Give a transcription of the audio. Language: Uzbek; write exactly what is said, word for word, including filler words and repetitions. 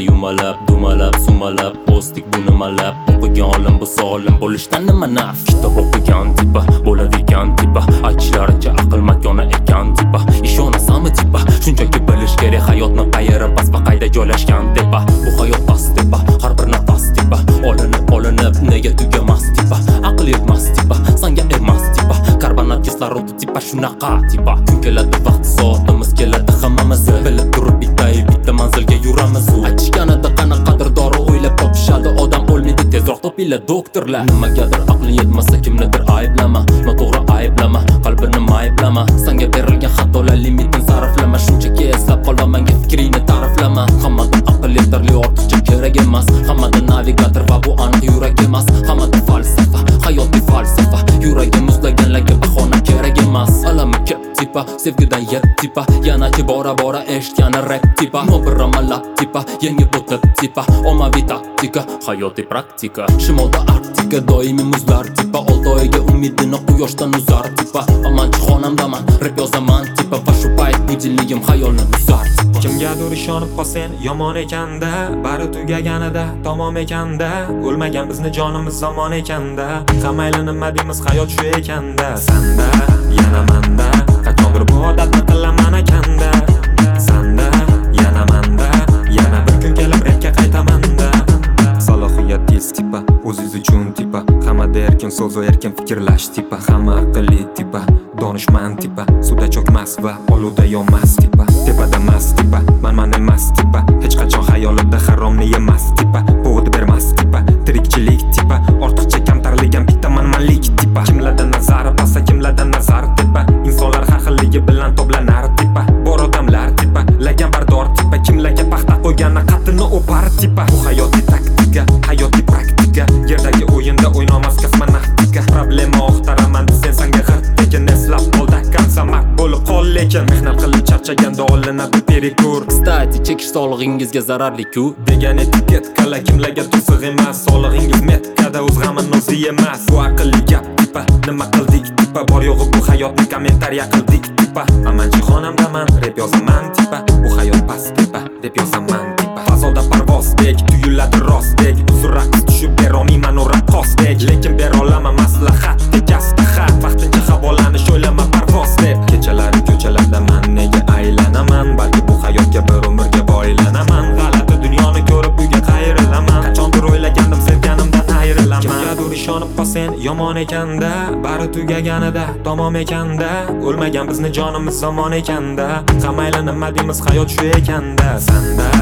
yumalab, dumalab, sumalab, postik bu nimalab. O'qigan olim bu solim bo'lishdan nima naf? Kitob o'qigan tipa, bo'ladigan tipa, aytishlaricha aql makoni ekan tipa. Ishonasanmi tipa? Shunchaki bilish kerak hayotni qayeri past va qayda joylashgan tepa. Bu hayot past tepa, har bir nafas tipa. Olinib, olinib, nega tugamas tipa? Aql yetmas tipa, sanga emas tipa. Karbonat kislorodi tipa, shunaqa tipa. Kun keladi vaqt soatimiz keladi hammamiz. Bilib turib bitta bitta manzilga yuramiz. Aytishganida qanaqadir dori o'ylab topishadi. Odam o'lmaydi, tezroq topinglar doktorlar. Nimagadir aqling yetmasa kimnidir ayblama. Noto'g'ri ayblama, qalbini ayblama. Senga berilgan xatolar limitini sarflama. Shunchaki eslab qol va menga fikringni ta'riflama. Hammada aql yetarli, ortiqcha kerak emas. Hammada navigator va bu aniq yurak emas. Hammada falsafa, hayotiy falsafa. Yuragi muzlaganlarga bahona kerak emas. Alami ko'p tipa, sevgidan yet tipa. Yanachi bora bora eshitgani rap tipa. Nobir amalab tipa, yengib o'tib tipa. Ommaviy taktika, hayotiy praktika. Shimolda Arktika, doimiy muzlar tipa. Olti oyga umidini quyoshdan uzar tipa. Amanchi xonamdaman, rap yozaman tipa. Va shu payt budilligim xayolni buzar tipa. Kimgadir ishonib qolsang yomon ekanda, bari tugaganida tamom ekanda. O'lmagan bizni jonimiz zamon ekanda. Qamayli nima deymiz hayot shu ekanda. Sanda, yana manda, qachondir bu odatni qilaman ekanda. Sanda, yana manda, yana bir kun kelib rapga qaytamanda. Salohiyat tez tipa, o'zingiz uchun tipa. Hamma erkin so'z va erkin fikrlash tipa. Hamma aqlli tipa, donishmand tipa. Suvda cho'kmas va oluvda yonmas tipa. Tepada mas tipa, manman emas tipa. Hech qachon xayolida haromni yemas tipa. Povod bermas tipa, tirikchilik tipa. Ortiqcha kamtarligan bitta manmanlik tipa. Kimlardan nazari pasta, kimlardan nazar tipa. Insonlar har xilligi bilan to'planar tipa. Bor odamlar tipa, lagan bardor tipa. Kimlarga paxta qo'ygani qattini o'par tipa. Bu hayotiy taktika, hayotiy praktika. Yerdagi o'yinda o'ynamas kosmonavtika. Problema oqtaraman sen sanga g'irt tekin. Eslab qolda konsamat bo'lib qol lekin. Mehnat qilib charchaganda olinadi perikur. Kstati, chekish sog'lig'ingizga zararli-ku degan etiket kala kimlarga tusiq emas. Sog'lig'ingiz metkada o'z g'amini o'zi emas. Bu aqlli gap tipa, nima qildik tipa. Bor yo'g'i bu hayotni kommentariya qildik tipa. Amanchi xonamdaman, rap yozaman tipa. Bu hayot past tipa, deb yozaman tipa. Fazoda parvozdek, tuyuladi rostdek. Uzr raqs tushib berolmayman u raqqosdek. Lekin bera olaman maslahat tekasda xat. Vaqtincha havolanish o'ylama parvoz deb. Kechalari ko'chalarda man nega aylanaman. Balki bu hayotga bir umrga boylanaman. G'alati dunyoni ko'rib uyga qayrilaman. Qachondir o'ylagandim sevganimdan ayrilaman. Kimgadir ishonib qolsang yomon ekanda, bari tugaganida tamom ekanda. O'lmagan bizni jonimiz zamon ekanda. Qamayli nima deymiz hayot shu ekanda. Sanda,